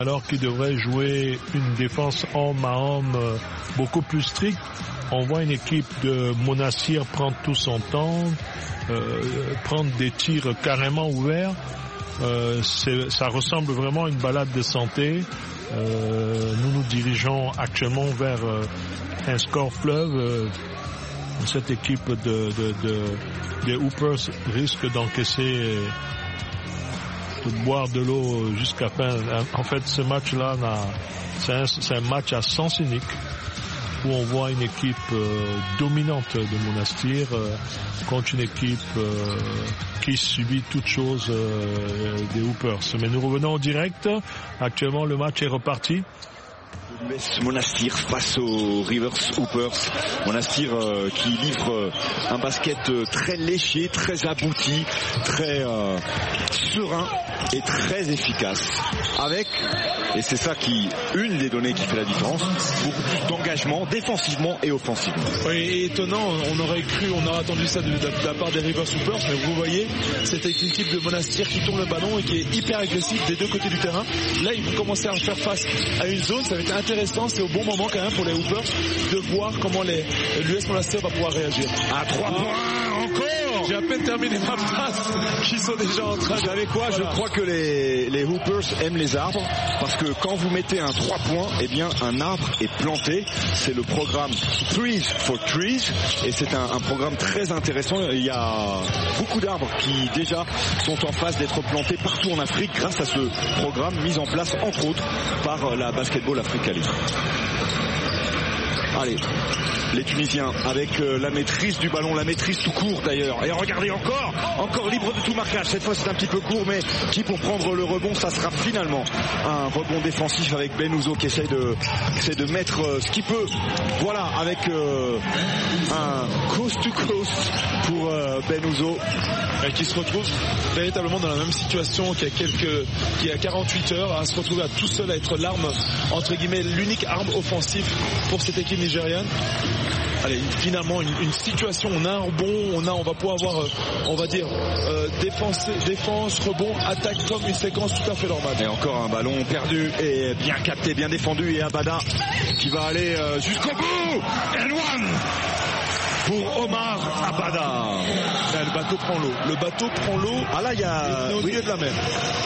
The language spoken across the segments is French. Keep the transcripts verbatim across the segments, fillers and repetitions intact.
Alors qu'il devrait jouer une défense homme à homme beaucoup plus stricte, on voit une équipe de Monastir prendre tout son temps, euh, prendre des tirs carrément ouverts. Euh, ça ressemble vraiment à une balade de santé. Euh, nous nous dirigeons actuellement vers euh, un score fleuve. Euh, cette équipe de, de, de, des Hoopers risque d'encaisser, de boire de l'eau jusqu'à fin. En fait, ce match-là, c'est un, c'est un match à sens unique où on voit une équipe euh, dominante de Monastir euh, contre une équipe euh, qui subit toutes choses euh, des Hoopers. Mais nous revenons au direct. Actuellement, le match est reparti. l'U S Monastir face aux Rivers Hoopers. Monastir euh, qui livre euh, un basket euh, très léché, très abouti, très euh, serein et très efficace. Avec, et c'est ça qui, une des données qui fait la différence, beaucoup plus d'engagement défensivement et offensivement. Oui, étonnant, on aurait cru, on aurait attendu ça de, de, de la part des Rivers Hoopers, mais vous voyez, c'était une équipe de Monastir qui tourne le ballon et qui est hyper agressif des deux côtés du terrain. Là, ils vont commencer à faire face à une zone, ça va être intéressant, c'est au bon moment quand même pour les Hoopers de voir comment les, l'U S Monastir va pouvoir réagir. À trois points encore. J'ai à peine terminé ma phrase, qui sont déjà en train de... Vous savez quoi, voilà. Je crois que les, les Hoopers aiment les arbres, parce que quand vous mettez un trois points, eh bien un arbre est planté. C'est le programme Trees for Trees, et c'est un, un programme très intéressant. Il y a beaucoup d'arbres qui déjà sont en phase d'être plantés partout en Afrique grâce à ce programme mis en place entre autres par la Basketball Africa League. Allez, les Tunisiens avec euh, la maîtrise du ballon, la maîtrise tout court d'ailleurs. Et regardez encore, encore libre de tout marquage. Cette fois c'est un petit peu court, mais qui pour prendre le rebond, ça sera finalement un rebond défensif avec Ben Ouzo qui essaye de, essaye de mettre euh, ce qu'il peut. Voilà, avec euh, un coast to coast pour euh, Ben Ouzo. Et qui se retrouve véritablement dans la même situation qu'il y a quelques, qu'il y a quarante-huit heures, à se retrouver à tout seul à être l'arme, entre guillemets, l'unique arme offensive pour cette équipe nigériane. Allez, finalement une, une situation, on a un rebond, on a, on va pouvoir avoir, on va dire, euh, défense, défense, rebond, attaque comme une séquence tout à fait normale. Et encore un ballon perdu et bien capté, bien défendu, et Abada qui va aller euh, jusqu'au bout. And one pour Omar Abada. Là, le bateau prend l'eau. Le bateau prend l'eau. Ah là, il y a au milieu oui. de la mer.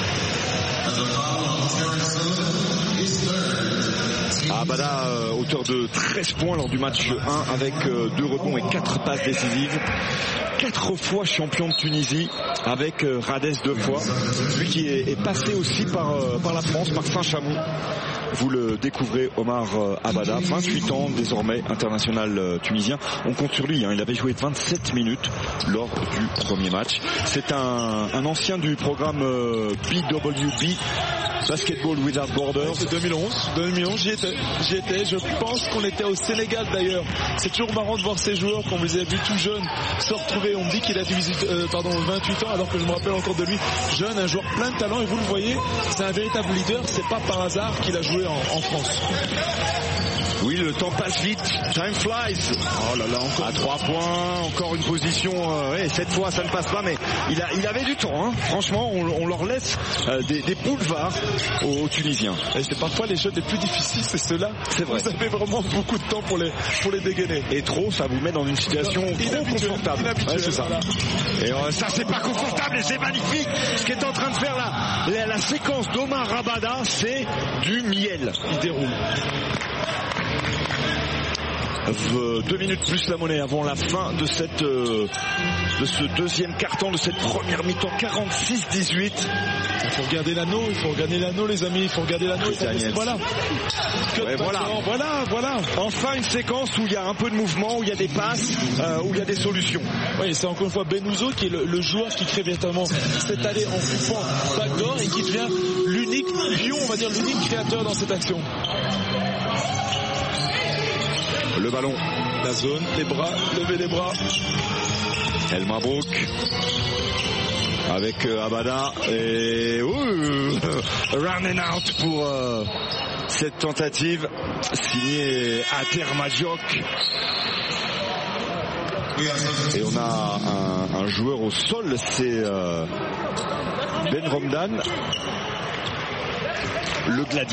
Abada, euh, auteur de treize points lors du match un avec euh, deux rebonds et quatre passes décisives. Quatre fois champion de Tunisie avec euh, Radès deux fois. Lui qui est, est passé aussi par, euh, par la France, par Saint-Chamond. Vous le découvrez, Omar euh, Abada, vingt-huit ans désormais, international euh, tunisien. On compte sur lui, hein, il avait joué vingt-sept minutes lors du premier match. C'est un, un ancien du programme euh, B W B, Basketball Without Borders. C'est deux mille onze, deux mille onze, j'y étais, j'y étais. Je pense qu'on était au Sénégal d'ailleurs. C'est toujours marrant de voir ces joueurs qu'on les a vus tout jeunes se retrouver. On me dit qu'il a dix-huit, euh, pardon, vingt-huit ans, alors que je me rappelle encore de lui jeune, un joueur plein de talent. Et vous le voyez, c'est un véritable leader. C'est pas par hasard qu'il a joué en, en France. Oui, le temps passe vite. Time flies. Oh là là, encore à trois points, encore une position. Euh, ouais, cette fois, ça ne passe pas, mais il, a, il avait du temps. Hein. Franchement, on, on leur laisse euh, des, des boulevards aux, aux Tunisiens. Et c'est parfois les jeux les plus difficiles, c'est ceux-là. C'est vrai. Vous avez vraiment beaucoup de temps pour les, pour les dégainer. Et trop, ça vous met dans une situation trop confortable. Ouais, c'est ça. Voilà. Et euh, ça, c'est pas confortable et c'est magnifique. Ce qu'est en train de faire là, la, la séquence d'Omar Abada, c'est du miel. Il déroule. Deux minutes plus la monnaie avant la fin de cette euh, de ce deuxième quart-temps, de cette première mi-temps, quarante-six dix-huit. Il faut regarder l'anneau, il faut regarder l'anneau les amis, il faut regarder l'anneau. Voilà. Ouais, voilà. Voilà, voilà. Enfin une séquence où il y a un peu de mouvement, où il y a des passes, euh, où il y a des solutions. Oui, c'est encore une fois Ben Ouzo qui est le, le joueur qui crée véritablement cette allée en coupant backdoor et qui devient l'unique pion, on va dire l'unique créateur dans cette action. Le ballon, la zone, les bras, lever les bras. El Mabrouk avec euh, Abada et ouh, run and out pour euh, cette tentative signée Ater Madiok. Et on a un, un joueur au sol, c'est euh, Ben Romdan. le gladiateur.